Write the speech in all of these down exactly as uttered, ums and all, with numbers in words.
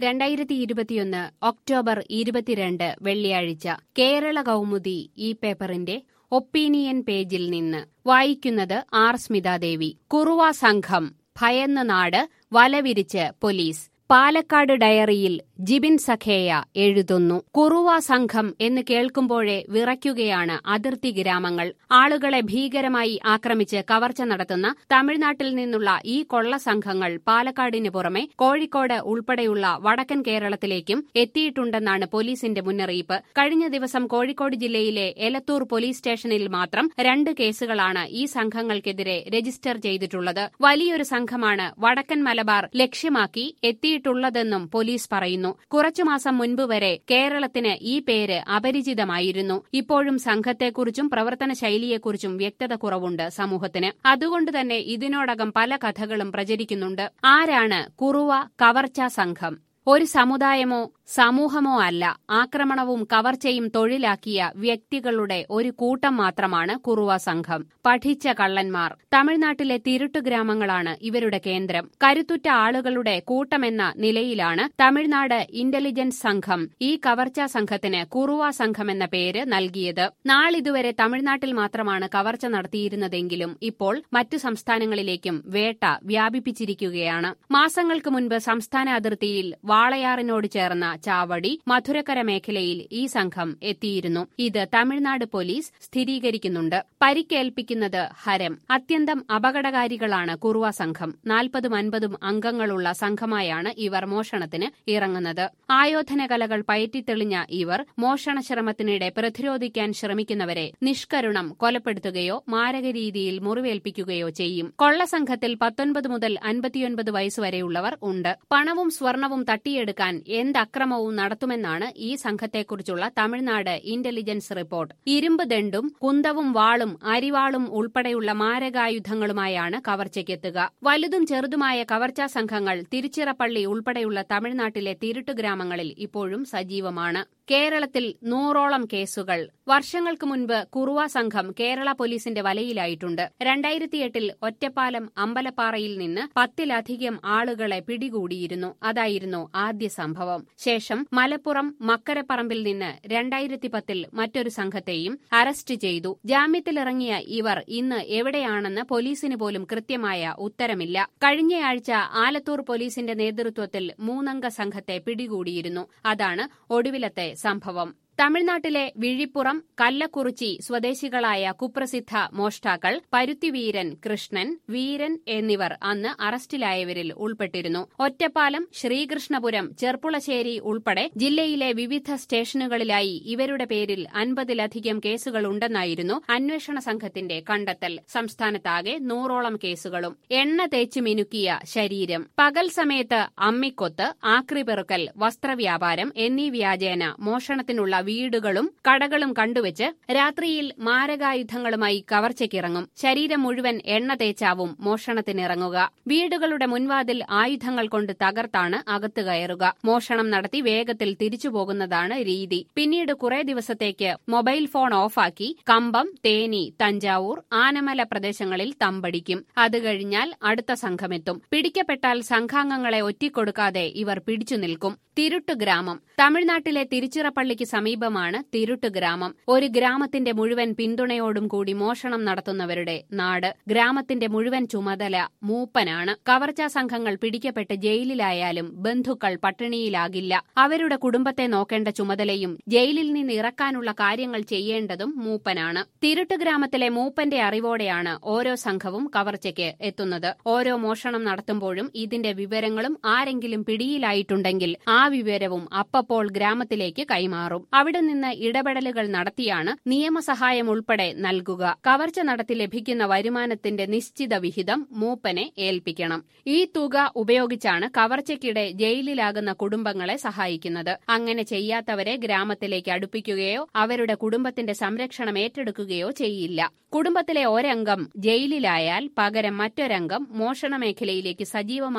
രണ്ടായിരത്തി ഇരുപത്തിയൊന്ന് ഒക്ടോബർ ഇരുപത്തിരണ്ട് വെള്ളിയാഴ്ച കേരള കൗമുദി ഈ പേപ്പറിന്റെ ഒപ്പീനിയൻ പേജിൽ നിന്ന് വായിക്കുന്നത് ആർ സ്മിതാദേവി. കുറുവ സംഘം ഭയന്ന് നാട് വലവിരിച്ച് പോലീസ്. പാലക്കാട് ഡയറിയിൽ ജിബിൻ സഖേയ എഴുതുന്നു. കുറുവ സംഘം എന്ന് കേൾക്കുമ്പോഴേ വിറയ്ക്കുകയാണ് അതിർത്തി ഗ്രാമങ്ങൾ. ആളുകളെ ഭീകരമായി ആക്രമിച്ച് കവർച്ച നടത്തുന്ന തമിഴ്നാട്ടിൽ നിന്നുള്ള ഈ കൊള്ള സംഘങ്ങൾ പാലക്കാടിന് പുറമെ കോഴിക്കോട് ഉൾപ്പെടെയുള്ള വടക്കൻ കേരളത്തിലേക്കും എത്തിയിട്ടുണ്ടെന്നാണ് പോലീസിന്റെ മുന്നറിയിപ്പ്. കഴിഞ്ഞ ദിവസം കോഴിക്കോട് ജില്ലയിലെ എലത്തൂർ പോലീസ് സ്റ്റേഷനിൽ മാത്രം രണ്ട് കേസുകളാണ് ഈ സംഘങ്ങൾക്കെതിരെ രജിസ്റ്റർ ചെയ്തിട്ടുള്ളത്. വലിയൊരു സംഘമാണ് വടക്കൻ മലബാർ ലക്ഷ്യമാക്കി എത്തിയിട്ടുള്ളതെന്നും പോലീസ് പറയുന്നു. കുറച്ചുമാസം മുൻപ് വരെ കേരളത്തിന് ഈ പേര് അപരിചിതമായിരുന്നു. ഇപ്പോഴും സംഘത്തെക്കുറിച്ചും പ്രവർത്തന ശൈലിയെക്കുറിച്ചും വ്യക്തത കുറവുണ്ട് സമൂഹത്തിന്. അതുകൊണ്ടുതന്നെ ഇതിനോടകം പല കഥകളും പ്രചരിക്കുന്നുണ്ട്. ആരാണ് കുറുവ കവർച്ചാ സംഘം? ഒരു സമുദായമോ സമൂഹമോ അല്ല. ആക്രമണവും കവർച്ചയും തൊഴിലാക്കിയ വ്യക്തികളുടെ ഒരു കൂട്ടം മാത്രമാണ് കുറുവ സംഘം. പഠിച്ച കള്ളന്മാർ. തമിഴ്നാട്ടിലെ തിരുട്ടു ഗ്രാമങ്ങളാണ് ഇവരുടെ കേന്ദ്രം. കരുത്തുറ്റ ആളുകളുടെ കൂട്ടമെന്ന നിലയിലാണ് തമിഴ്നാട് ഇന്റലിജൻസ് സംഘം ഈ കവർച്ചാ സംഘത്തിന് കുറുവ സംഘം എന്ന പേര് നൽകിയത്. നാളിതുവരെ തമിഴ്നാട്ടിൽ മാത്രമാണ് കവർച്ച നടത്തിയിരുന്നതെങ്കിലും ഇപ്പോൾ മറ്റു സംസ്ഥാനങ്ങളിലേക്കും വേട്ട വ്യാപിപ്പിച്ചിരിക്കുകയാണ്. മാസങ്ങൾക്ക് മുൻപ് സംസ്ഥാന അതിർത്തിയിൽ വാളയാറിനോട് ചേർന്ന ചാവടി മധുരക്കര മേഖലയിൽ ഈ സംഘം എത്തിയിരുന്നു. ഇത് തമിഴ്നാട് പോലീസ് സ്ഥിരീകരിക്കുന്നുണ്ട്. പരിക്കേൽപ്പിക്കുന്നത് ഹരം. അത്യന്തം അപകടകാരികളാണ് കുറുവ സംഘം. നാൽപ്പതും അൻപതും അംഗങ്ങളുള്ള സംഘമായാണ് ഇവർ മോഷണത്തിന് ഇറങ്ങുന്നത്. ആയോധന കലകൾ പയറ്റിത്തെളിഞ്ഞ ഇവർ മോഷണ ശ്രമത്തിനിടെ പ്രതിരോധിക്കാൻ ശ്രമിക്കുന്നവരെ നിഷ്കരുണം കൊലപ്പെടുത്തുകയോ മാരകരീതിയിൽ മുറിവേൽപ്പിക്കുകയോ ചെയ്യും. കൊള്ളസംഘത്തിൽ പത്തൊൻപത് മുതൽ അൻപത്തിയൊൻപത് വയസ്സുവരെയുള്ളവർ ഉണ്ട്. പണവും സ്വർണവും തട്ടിയെടുക്കാൻ എന്തക്രമവും നടത്തുമെന്നാണ് ഈ സംഘത്തെക്കുറിച്ചുള്ള തമിഴ്നാട് ഇന്റലിജൻസ് റിപ്പോർട്ട്. ഇരുമ്പ് ദണ്ടും കുന്തവും വാളും അരിവാളും ഉൾപ്പെടെയുള്ള മാരകായുധങ്ങളുമായാണ് കവർച്ചയ്ക്കെത്തുക. വലുതും ചെറുതുമായ കവർച്ചാ സംഘങ്ങൾ തിരുച്ചിറപ്പള്ളി ഉൾപ്പെടെയുള്ള തമിഴ്നാട്ടിലെ തിരുട്ടുഗ്രാമങ്ങളിൽ ഇപ്പോഴും സജീവമാണ്. കേരളത്തിൽ നൂറോളം കേസുകൾ. വർഷങ്ങൾക്ക് മുൻപ് കുറുവ സംഘം കേരള പോലീസിന്റെ വലയിലായിട്ടുണ്ട്. രണ്ടായിരത്തിയെട്ടിൽ ഒറ്റപ്പാലം അമ്പലപ്പാറയിൽ നിന്ന് പത്തിലധികം ആളുകളെ പിടികൂടിയിരുന്നു. അതായിരുന്നു ആദ്യ സംഭവം. ശേഷം മലപ്പുറം മക്കരപ്പറമ്പിൽ നിന്ന് രണ്ടായിരത്തി പത്തിൽ മറ്റൊരു സംഘത്തെയും അറസ്റ്റ് ചെയ്തു. ജാമ്യത്തിലിറങ്ങിയ ഇവർ ഇന്ന് എവിടെയാണെന്ന് പോലീസിന് പോലും കൃത്യമായ ഉത്തരമില്ല. കഴിഞ്ഞയാഴ്ച ആലത്തൂർ പോലീസിന്റെ നേതൃത്വത്തിൽ മൂന്നംഗ സംഘത്തെ പിടികൂടിയിരുന്നു. അതാണ് ഒടുവിലത്തെ സംഭവം. തമിഴ്നാട്ടിലെ വിഴിപ്പുറം കല്ലക്കുറിച്ചി സ്വദേശികളായ കുപ്രസിദ്ധ മോഷ്ടാക്കൾ പരുത്തിവീരൻ കൃഷ്ണൻ, വീരൻ എന്നിവർ അന്ന് അറസ്റ്റിലായവരിൽ ഉൾപ്പെട്ടിരുന്നു. ഒറ്റപ്പാലം, ശ്രീകൃഷ്ണപുരം, ചെർപ്പുളശ്ശേരി ഉൾപ്പെടെ ജില്ലയിലെ വിവിധ സ്റ്റേഷനുകളിലായി ഇവരുടെ പേരിൽ അൻപതിലധികം കേസുകളുണ്ടെന്നായിരുന്നു അന്വേഷണ സംഘത്തിന്റെ കണ്ടെത്തൽ. സംസ്ഥാനത്താകെ നൂറോളം കേസുകളും. എണ്ണ തേച്ചു മിനുക്കിയ ശരീരം. പകൽ സമയത്ത് അമ്മിക്കൊത്ത്, ആക്രിപെറുക്കൽ, വസ്ത്രവ്യാപാരം എന്നീ വ്യാജേന മോഷണത്തിനുള്ള വീടുകളും കടകളും കണ്ടുവച്ച് രാത്രിയിൽ മാരകായുധങ്ങളുമായി കവർച്ചയ്ക്കിറങ്ങും. ശരീരം മുഴുവൻ എണ്ണ തേച്ചാവും മോഷണത്തിനിറങ്ങുക. വീടുകളുടെ മുൻവാതിൽ ആയുധങ്ങൾ കൊണ്ട് തകർത്താണ് അകത്ത് കയറുക. മോഷണം നടത്തി വേഗത്തിൽ തിരിച്ചുപോകുന്നതാണ് രീതി. പിന്നീട് കുറെ ദിവസത്തേക്ക് മൊബൈൽ ഫോൺ ഓഫാക്കി കമ്പം, തേനി, തഞ്ചാവൂർ, ആനമല പ്രദേശങ്ങളിൽ തമ്പടിക്കും. അത് കഴിഞ്ഞാൽ അടുത്ത സംഘമെത്തും. പിടിക്കപ്പെട്ടാൽ സംഘാംഗങ്ങളെ ഒറ്റിക്കൊടുക്കാതെ ഇവർ പിടിച്ചു നിൽക്കും. തിരുട്ടുഗ്രാമം. തമിഴ്നാട്ടിലെ തിരുച്ചിറപ്പള്ളിക്ക് സമീപമാണ് തിരുട്ടുഗ്രാമം. ഒരു ഗ്രാമത്തിന്റെ മുഴുവൻ പിന്തുണയോടും കൂടി മോഷണം നടത്തുന്നവരുടെ നാട്. ഗ്രാമത്തിന്റെ മുഴുവൻ ചുമതല മൂപ്പനാണ്. കവർച്ചാ സംഘങ്ങൾ പിടിക്കപ്പെട്ട് ജയിലിലായാലും ബന്ധുക്കൾ പട്ടിണിയിലാകില്ല. അവരുടെ കുടുംബത്തെ നോക്കേണ്ട ചുമതലയും ജയിലിൽ നിന്ന് ഇറക്കാനുള്ള കാര്യങ്ങൾ ചെയ്യേണ്ടതും മൂപ്പനാണ്. തിരുട്ടുഗ്രാമത്തിലെ മൂപ്പന്റെ അറിവോടെയാണ് ഓരോ സംഘവും കവർച്ചയ്ക്ക് എത്തുന്നത്. ഓരോ മോഷണം നടത്തുമ്പോഴും ഇതിന്റെ വിവരങ്ങളും ആരെങ്കിലും പിടിയിലായിട്ടുണ്ടെങ്കിൽ ആ വിവരവും അപ്പപ്പോൾ ഗ്രാമത്തിലേക്ക് കൈമാറും. അവിടെ നിന്ന് ഇടപെടലുകൾ നടത്തിയാണ് നിയമസഹായം ഉൾപ്പെടെ നൽകുക. കവർച്ച നടത്തി ലഭിക്കുന്ന വരുമാനത്തിന്റെ നിശ്ചിത വിഹിതം മൂപ്പനെ ഏൽപ്പിക്കണം. ഈ തുക ഉപയോഗിച്ചാണ് കവർച്ചയ്ക്കിടെ ജയിലിലാകുന്ന കുടുംബങ്ങളെ സഹായിക്കുന്നത്. അങ്ങനെ ചെയ്യാത്തവരെ ഗ്രാമത്തിലേക്ക് അടുപ്പിക്കുകയോ അവരുടെ കുടുംബത്തിന്റെ സംരക്ഷണം ഏറ്റെടുക്കുകയോ ചെയ്യില്ല. കുടുംബത്തിലെ ഒരംഗം ജയിലിലായാൽ പകരം മറ്റൊരംഗം മോഷണ മേഖലയിലേക്ക്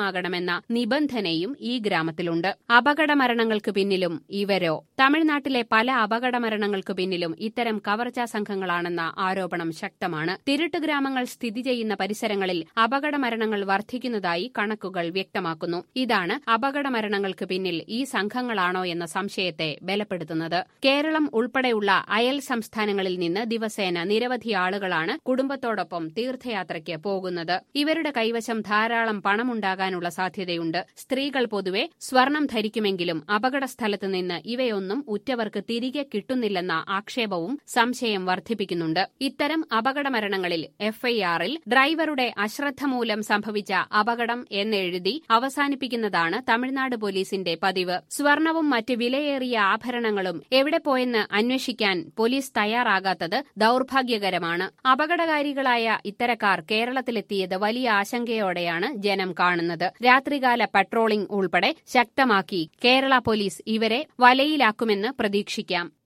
സജീവമാകണമെന്ന നിബന്ധനയും ഈ ഗ്രാമത്തിലുണ്ട്. അപകട മരണങ്ങൾക്ക് പിന്നിലും ഇവരോ. തമിഴ്നാട്ടിലെ പല അപകടമരണങ്ങൾക്കു പിന്നിലും ഇത്തരം കവർച്ചാ സംഘങ്ങളാണെന്ന ആരോപണം ശക്തമാണ്. തിരുട്ട് ഗ്രാമങ്ങൾ സ്ഥിതി ചെയ്യുന്ന പരിസരങ്ങളിൽ അപകടമരണങ്ങൾ വർദ്ധിക്കുന്നതായി കണക്കുകൾ വ്യക്തമാക്കുന്നു. ഇതാണ് അപകടമരണങ്ങൾക്ക് പിന്നിൽ ഈ സംഘങ്ങളാണോ എന്ന സംശയത്തെ ബലപ്പെടുത്തുന്നത്. കേരളം ഉൾപ്പെടെയുള്ള അയൽ സംസ്ഥാനങ്ങളിൽ നിന്ന് ദിവസേന നിരവധി ആളുകളാണ് കുടുംബത്തോടൊപ്പം തീർത്ഥയാത്രയ്ക്ക് പോകുന്നത്. ഇവരുടെ കൈവശം ധാരാളം പണമുണ്ടാകാനുള്ള സാധ്യതയുണ്ട്. സ്ത്രീകൾ പൊതുവെ സ്വർണം ധരിക്കുമെങ്കിലും അപകടസ്ഥലത്ത് നിന്ന് ഇവയൊന്നും ഉറ്റവർക്ക് തിരികെ കിട്ടുന്നില്ലെന്ന ആക്ഷേപവും സംശയം വർദ്ധിപ്പിക്കുന്നുണ്ട്. ഇത്തരം അപകടമരണങ്ങളിൽ എഫ്ഐആറിൽ ഡ്രൈവറുടെ അശ്രദ്ധ മൂലം സംഭവിച്ച അപകടം എന്നെഴുതി അവസാനിപ്പിക്കുന്നതാണ് തമിഴ്നാട് പോലീസിന്റെ പതിവ്. സ്വർണവും മറ്റ് വിലയേറിയ ആഭരണങ്ങളും എവിടെ പോയെന്ന് അന്വേഷിക്കാൻ പോലീസ് തയ്യാറാകാത്തത് ദൌർഭാഗ്യകരമാണ്. അപകടകാരികളായ ഇത്തരക്കാർ കേരളത്തിലെത്തിയത് വലിയ ആശങ്കയോടെയാണ് ജനം കാണുന്നത്. രാത്രികാല പട്രോളിംഗ് ഉൾപ്പെടെ ശക്തമാക്കി കേരള പോലീസ് ഇവരെ വലയിലാക്കുമെന്ന് പ്രതീക്ഷിക്കാം.